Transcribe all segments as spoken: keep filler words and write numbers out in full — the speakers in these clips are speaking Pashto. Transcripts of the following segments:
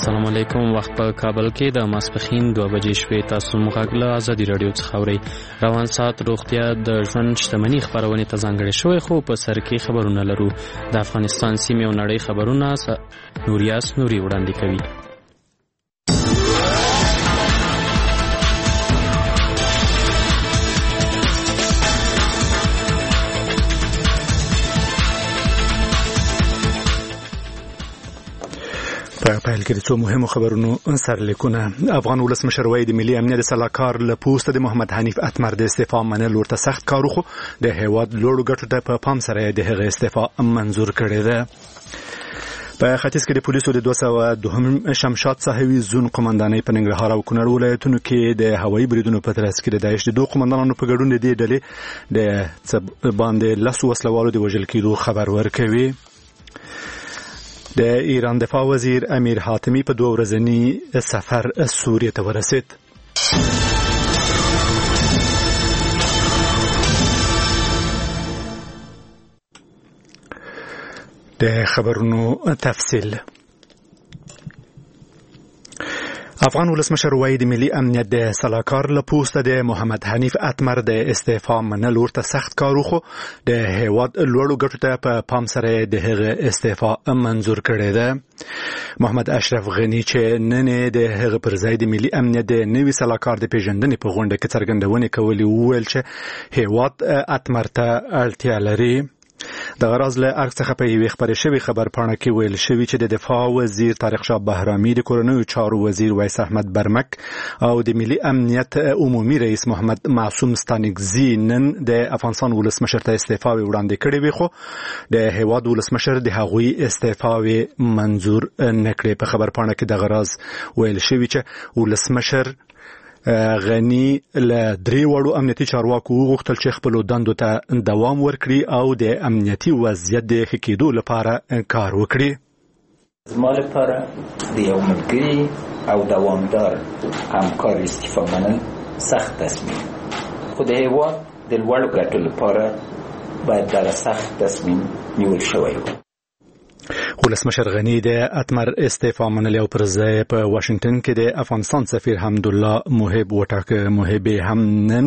السلام علیکم. وخت په کابل کې د ماسپښین دوه بجې شوې. تاسو موږ له ازادي رادیو څخه اورئ. روان ساعت روغتیا د ژوند شتمنۍ خبرونه ته ځانګړې شوې، خو په سر کې خبرونه لرو. د افغانستان سیمې او نړۍ خبرونه نوریاس نوري وړاندې کوي. په پیل کې د څو مهمو خبرونو سرلیکونه. افغان ولسمشر وایي د ملي امنیت سلاکار له پوسته د محمد حنیف اتمر د استعفا منل ورته سخت کار خو د هیواد لوړو ګټو ته په پام سره د هغه استعفا منظور کړی ده. په ختیځ کې د پولیسو د دوه سوه دوهم شمشاد صاحبي زون قومندانۍ په ننګرهار او کونړ ولایتونو کې د هوایي بریدونو په ترڅ کې د داعش د دوه قومندانانو په ګډون د دې ډلې د باندې لسو وسلوالو د وژل کېدو خبر ورکوي. د ایران دفاع وزیر امیر حاتمی په دوه ورځني سفر سوریه ته ورسید. د خبرونو تفصیل. افغان ولسمشر وایي د ملي امنیت د سلاکار له پوسته د محمد حنیف اتمر د استعفا منل ورته سخت کار خو د هیواد لوړو ګټو ته په پام سره د هغه استعفا منظور کړی ده. محمد اشرف غنی چې نن د هغه پر ځای د ملي امنیت د نوي سلاکار د پیژندنې په غونډه کې څرګندونې کولې، وویل چې هیواد اتمر ته اړتیا لري. د غراز له ارګ څخه په یوې خبرې شوې خبر پاڼه کې ویل شوی چې د دفاع وزیر طارق شاه بهرامي، د کورنیو چارو وزیر ویس احمد برمک او د ملي امنیت عمومي رئیس محمد معصوم ستانکزي نن د افغانستان ولسمشر ته استعفاوې وړاندې کړې وي، خو د هیواد ولسمشر د هغوی استعفاوې منظور نه کړې. په خبر پاڼه کې د غراز ویل شوی چې ولسمشر غنی له درې وړو امنیتي چارواکو وغوښتل چې خپل دندو ته دوام ورکړي او د امنیتي وضعیت د ښه کېدو لپاره کار وکړي. زما لپاره د یو ملګري او دوامدار همکار استعفا منل سخت تصمیم، خو د هیواد د لوړو ګټو لپاره باید دغه سخت تصمیم نیول شوی و. ولسمشر غنی د اتمر استعفا منلی او پر ځای په واشنگټن کې د افغانستان سفیر حمدالله محب وټاکه. محب هم نن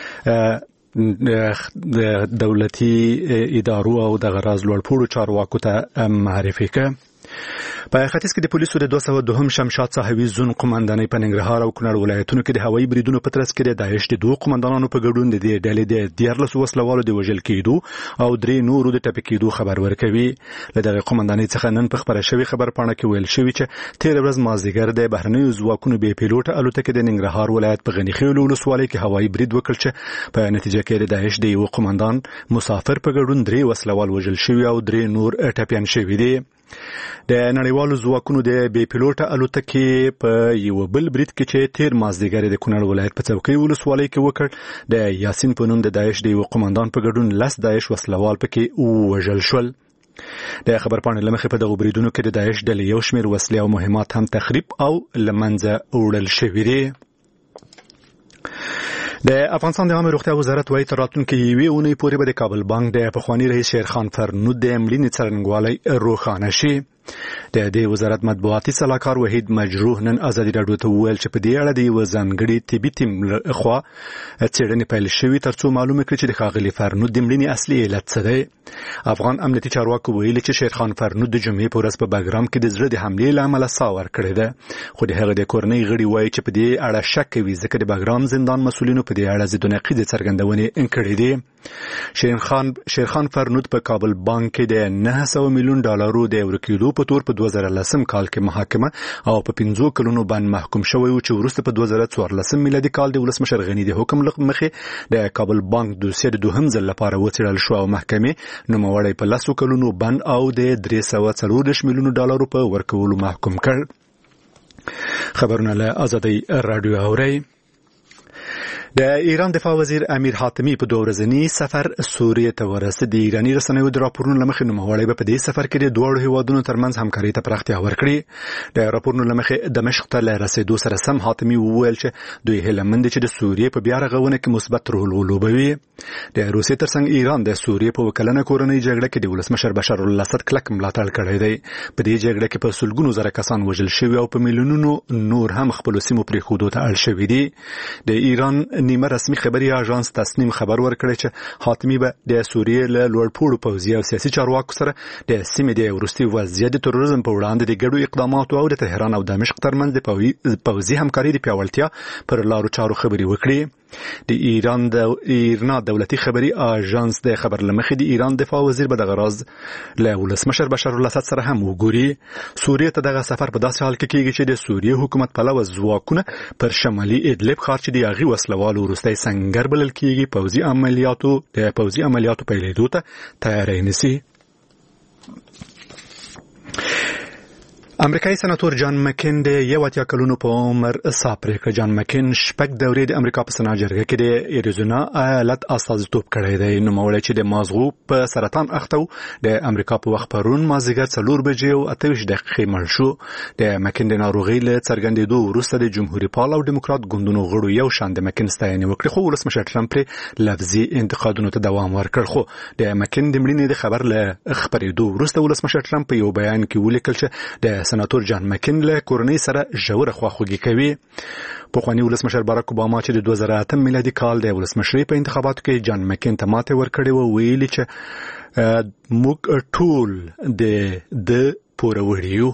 د دولتي ادارو او د غراز لوړپوړو چارواکو ته معرفي کړ. په ختیځ کې د پولیسو د دوه سوه دوهم شمشاد صاحبي زون قومندانۍ په ننګرهار او کونړ ولایتونو کې د هوایي بریدونو په ترڅ کې د داعش د دوه قومندانانو په ګډون د دې ډلې د دیارلسو وسلوالو د وژل کېدو او درې نورو د ټپي کېدو خبر ورکوي. له دغه قومندانۍ څخه نن په خبره شوې خبر پاڼه کې ویل شوی چې تېره ورځ مازدیګر د بهرنیو ځواکونو بې پیلوټه الوتکې د ننګرهار ولایت په غنیخیل ولسوالۍ کې هوایي برید وکړ چې په نتیجه کې د داعش د یو قومندان مسافر په ګډون درې وسلوال وژل شوي او درې نور ټپیان شوي دي. د نړیوالو ځواکونو د بې پیلوټه الوتکې په یو بل برید کې چې تیر مازدیګر د کونړ ولایت په څوکۍ ولسوالۍ کې وکړ، د یاسین په نوم د داعش د یو قومندان په ګډون لس داعش وسلوال پکې ووژل شول. د خبر پاڼې له مخې په دغو بریدونو کې د داعش ډلې یو شمېر وسلې او مهمات هم تخریب او له منځه وړل شوي دي. د افغانستان د عامه روغتیا وزارت وايي تر راتلونکي یوې اونۍ پورې به د کابل بانک د پخواني رئیس شیرخان فرنود د مړینې څرنګوالی روښانه شي. د دې وزارت مطبوعاتي سلاکار وحید مجروح نن ازادي راډیو ته وویل چې په دې اړه د یو ځانګړي طبي ټیم لخوا څېړنې پیل شوې ترڅو معلومه کړي چې د ښاغلي فرنود د مړینې اصلي علت څه دی. افغان امنیتي چارواکو ویلي چې شیرخان فرنود د جمعې په ورځ په بګرام کې د زړه د حملې له امله ساه ورکړې ده، خو د هغه د کورنۍ غړي وایي چې په دې اړه شک کوي ځکه د بګرام زندان مسؤلینو په دې اړه ضد و نقیضې څرګندونې کړې دي. شیرخان شیرخان فرنود په کابل بانک کې د نه سوه میلیون ډالرو د ورکېدو په تور په دوه زره لسم کال کې محاکمه او په پنځو کلونو باندې محکوم شوی و چې وروسته په دوه زره څوارلسم میلادي کال د ولسمشر غني د حکم له مخې د کابل بانک دوسیه د دوهم ځل لپاره وڅېړل شو او محکمې نوموړی په لسو کلونو بند او د درې سوه څلوردېرش میلیونو ډالرو په ورکولو محکوم کړ. خبرونه له ازادۍ راډیو اورئ. د ایران دفاع وزیر امیر حاتمی په دوه ورځني سفر سوریه ته ورسېد. د ایراني رسنیو د راپورونو له مخې نوموړی به په دې سفر کې د دواړو هیوادونو ترمنځ همکاري ته پراختیا ورکړي. د راپورونو له مخې دمشق ته له رسېدو سره سم حاتمی وویل چې دوی هیله مند دي چې د سوریې په بیا رغونه کې مثبت رول ولوبوي. د روسیې ترڅنګ ایران د سوریې په وکلنه کورنۍ جګړه کې د ولسمشر بشار الاسد کلک ملاتړ کړی دی. په دې جګړه کې په سلګونو زره کسان وژل شوي او په میلیونونو نور هم خپل سیمو پرېښودو ته اړ شوي دي. د ایران نیمه رسمي خبري اژانس تسنیم خبر ورکړی چې حاتمی به د سوریې له لوړپوړو پوځي او سیاسي چارواکو سره د سیمې د وروستي وضعیت د تروریزم په وړاندې د ګډو اقداماتو او د تهران او دمشق ترمنځ د پوځي همکاري د پیاوړتیا پر لارو چارو خبري وکړي. د ایران د ایرنا دولتي خبري اژانس د خبر لمخې د ایران دفاع وزیر به د غراز له ولسمشر بشار الاسد سره هم وګوري. سوریې ته دغه سفر په داسې حال کې کېږي چې د سوریې حکومت پلوه ځواکونه پر شمالي ادلب ښار چې د هغې وسلوالو وروستی سنګر بلل کېږي پوځي عملیاتو د پوځي عملیاتو پیلېدو ته تیاری نیسي. امریکایي سناتور جان مکین د یو اتیا کلونو په عمر ساه پرېکړه. جان مکین شپږ دورې د امریکا په سنا جرګه کې د اریزونا ایالت استازیتوب کړی دی. نوموړی چې د مازغو په سرطان اخته و د امریکا په وخت پرون مازدیګر څلور بجې او اته ویشت دقیقې مړ شو. د مکین د ناروغۍ له څرګندېدو وروسته د جمهوریت پال او ډیموکرات ګوندونو غړو یو شان د مکین ستاینه وکړه، خو ولسمشر ټرمپ لفظي انتقادونو ته دوام ورکړ. خو د مکین د مړینې د خبر له خبرېدو وروسته ولسمشر ټرمپ په یو بیان کې ولیکل چې د سناتور جان مکین له کورنۍ سره ژوره خواخوږي کوي. پخوانی ولسمشر باراک اوباما چې د دوه زره اته میلادي کال د ولسمشرۍ په انتخاباتو کې جان مکین ته ماته ورکړې و، ویلي چې موږ ټول د د پوروړي یو.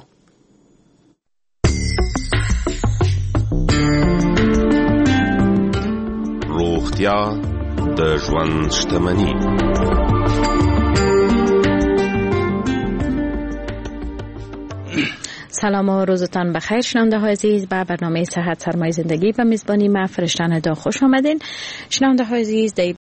روغتیا د ژوند شتمني. سلام و روزتان بخیر شنونده های عزیز، به برنامه صحت سرمایه زندگی و میزبانی من فرشتن دا خوش آمدین. شنونده های عزیز، در